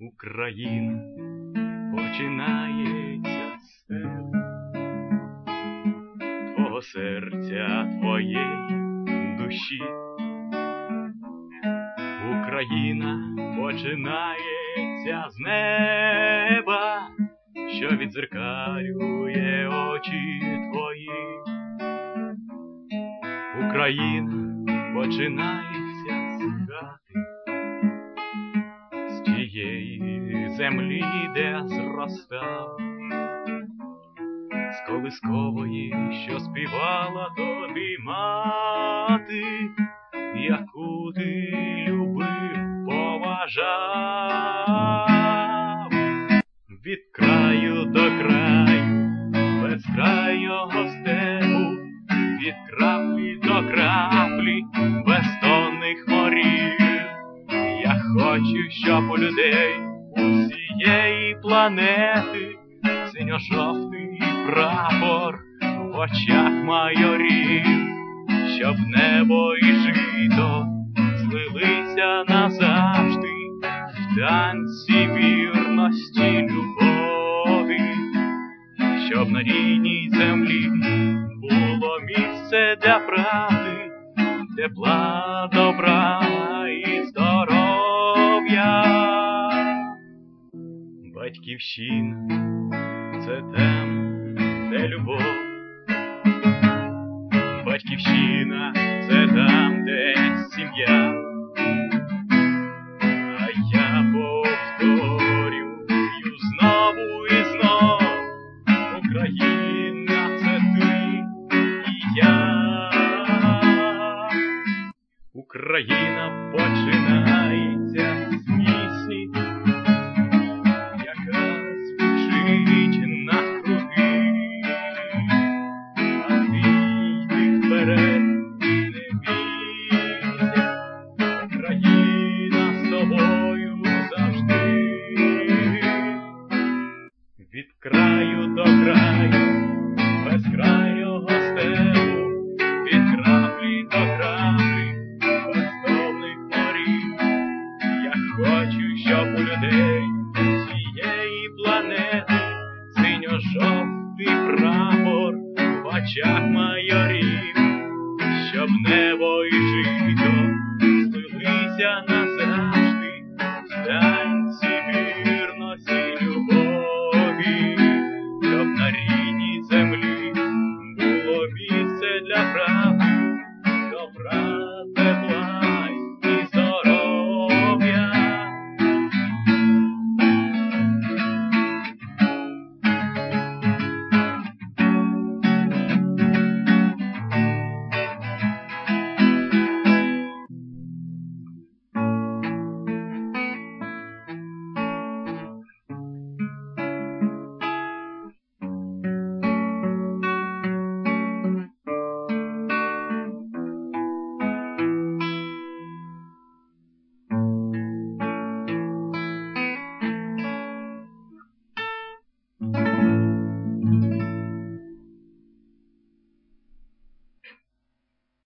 Україна починається з тебе, твого серця, твоєї душі. Україна починається з неба, що віддзеркалює очі твої. Україна починається з хати, з тієї землі, де зростав, з колискової, що співала тобі мати, яку ти любив, поважав. Від краю до краю, безкрайнього степу, від краплі до краплі, бездонних морів. Я хочу, щоб у людей усієї планети синьо-жовтий прапор в очах майорів, щоб небо і жито злилися назавжди в танці вірності, любові, щоб на рідній землі було місце для правди, тепла, добра і здоров'я. Батьківщина — це там, де любов. Батьківщина — це там, де сім'я.